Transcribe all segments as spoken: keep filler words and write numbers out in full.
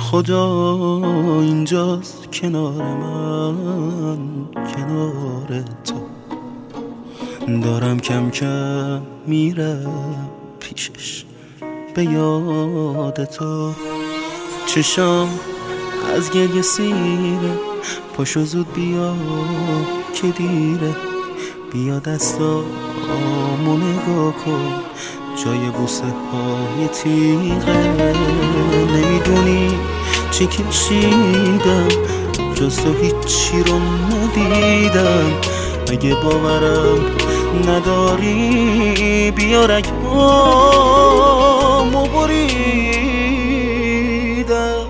خدا اینجاست کنار من، کنار تو دارم کم کم میرم پیشش به یاد تو. چشام از گریه سیره، پاشو زود بیا که دیره، بیا دستامو نگاه کن، جای بوسه های تیغه. نمیدونی چی کشیدم، جز تو هیچی رو ندیدم. اگه باورم نداری بیا رگامو بریدم.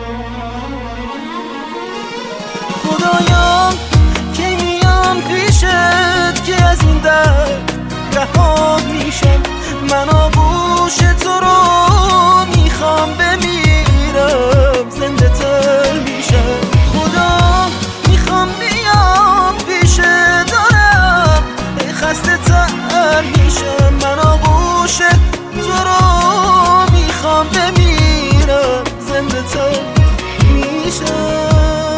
خدایا کی میام پیشت که از این درد رها میشم. من آغوش تو رو میخوام بمیرم، زنده تر میشم. خدا میخوام بیام پیش دارم، ای خسته تر میشم. من آغوش تو رو میخوام بمیرم، زنده تر میشم.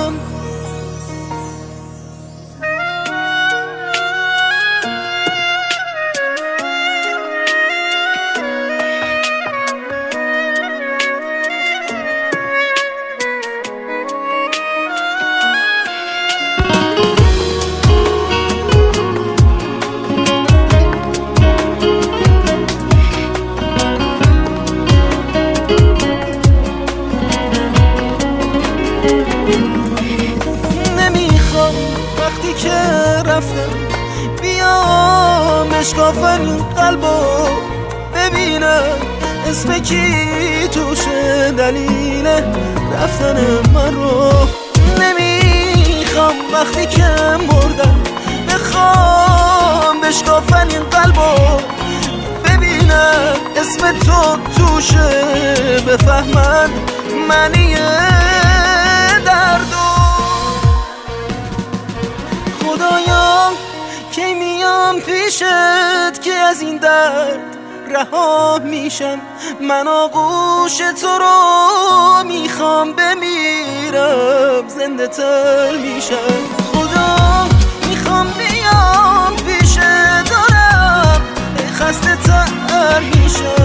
نمیخوام وقتی که رفتم بیام اشکافن این قلبو ببینم اسم کی توشه دلیل رفتن من رو. نمیخوام وقتی که مردم بخوام اشکافن این قلبو ببینم اسم تو توشه، بفهمن معنی دردو. خدایا کی میام پیشت که از این درد رها میشم. من آغوش تو رو میخوام بمیرم، زنده تر میشم. خدا میخوام بیام پیشت دارم، ای خسته تر میشم.